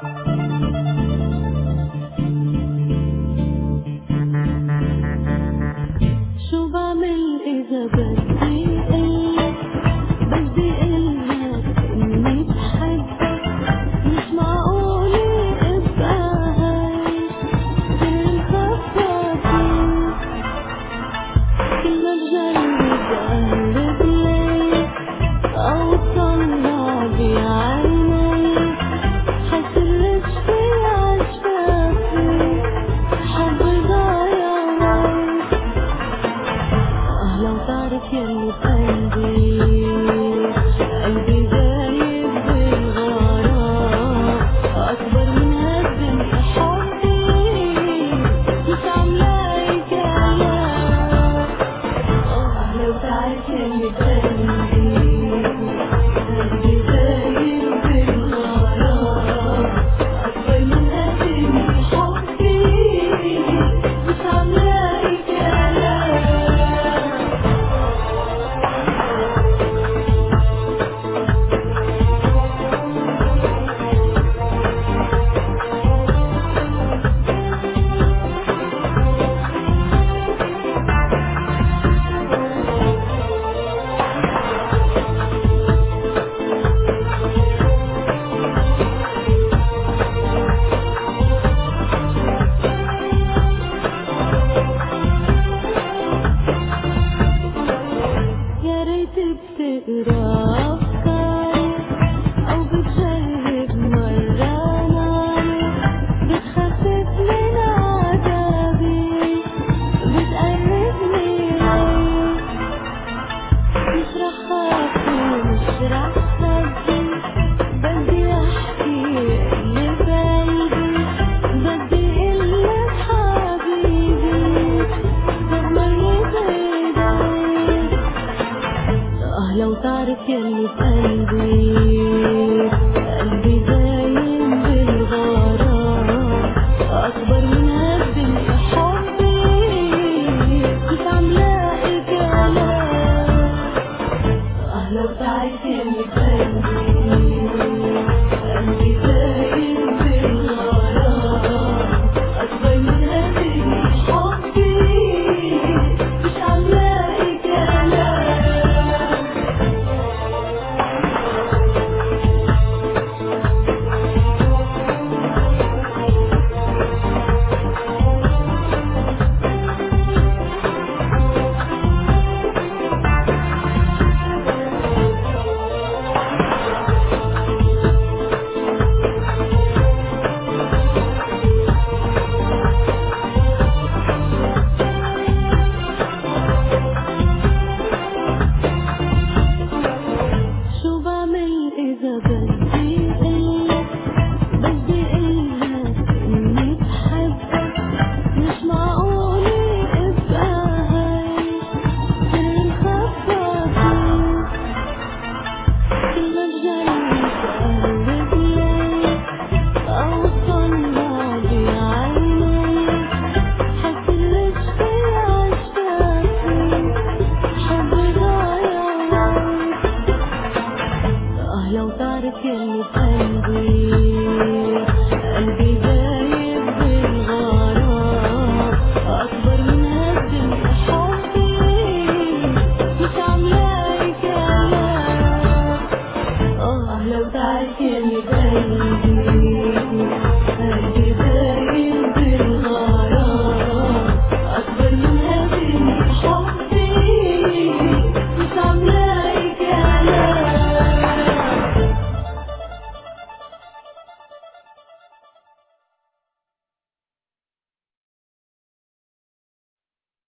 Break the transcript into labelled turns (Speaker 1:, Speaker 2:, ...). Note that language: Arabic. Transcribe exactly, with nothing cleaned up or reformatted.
Speaker 1: شو بعمل إذا بدي قلك، بدي قلك إني بحبك، مش معقول أبقى هاي كل مخبى فيك، كل ما بجرب أقرب ليك أو أطلع بعينيك، حسرج في عشفافي حبي ضايع عليك. آه لو تعرف يلي بقلبي، قلبي دايب بالغرام، أكبر من هالدنيا حبي مش عم لاقي كلام. آه لو تعرف يلي بقلبي، قلبي دايب بالغرام، أكبر من هالدنيا حبي مش عم لاقي كلام. يا ريت بتقرا أفكاري أو بتجرب مرة ناري، بتخفف من عذابي، بتقربني ليك، مش رح خاف ومش رح خبي، بدي أحكي اللي بقلبي، بدي قلك حبيبي قد ما يبعد عنك. آه لو تعرف يلي بقلبي، قلبي دايم بالغرام، أكبر من هالدنيا حبي مش عم لاقي كلام. آه لو تعرف يلي بقلبي، قلبي دايم بالغرام، أكبر من هالدنيا حبي مش عم لاقي كلام. شو بعمل إذا بدي قلك، بدي قلك إني بحبك، مش معقول أبقى هاي كل مخبى فيك، كل ما بجرب أقرب ليك أو أطلع بعينيك، حسرج في عشفافي حبي ضايع عليك. آه لو تعرف يلي بقلبي، قلبي دايب بالغرام، أكبر من هالدنيا حبي مش عم لاقي كلام. آه لو تعرف يلي بقلبي.